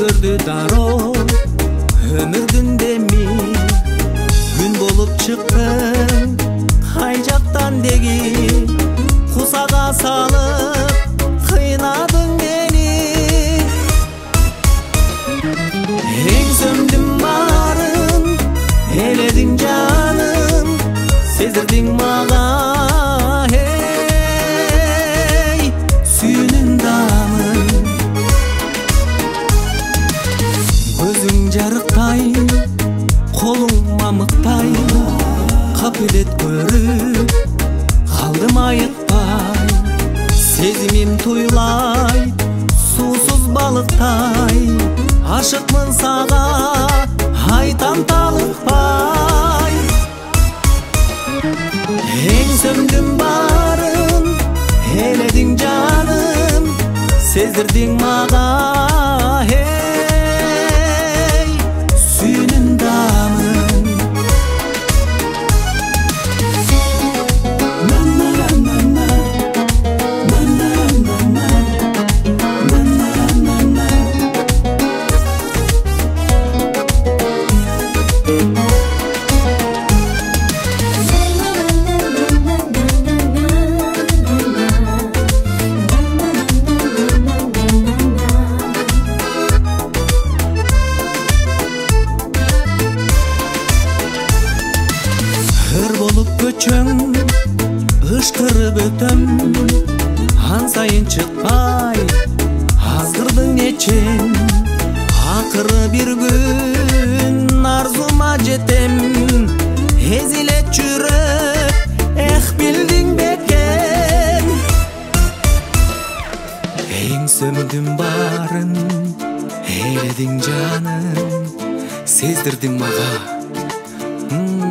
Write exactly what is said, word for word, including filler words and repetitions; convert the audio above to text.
көрдү дароо өмүрдүн деми күн болуп чыктың кай жактан деги кусага салып кыйнадың мени эң сөмдүм барын эледиң жаным сездирдиң мага эй сүйүүнүн дамын көзүң жарыктай колуң мамыктай капилет көрүп калдым айыкпай сезимим туйлай суусуз балыктай ашыкмын сага айтам талыкпай эң сөмдүм барын эледиң жаным сездирдиң мага эй сүйүүнүн дамын ыр болуп көчөң ышкырып өтөм ан сайын чыкпай азгырдың нечен акыры бир күн арзума жетем эзилет жүрөк эх билдиң бекен эң сөмдүм барын эледиң жаным сездирдиң мага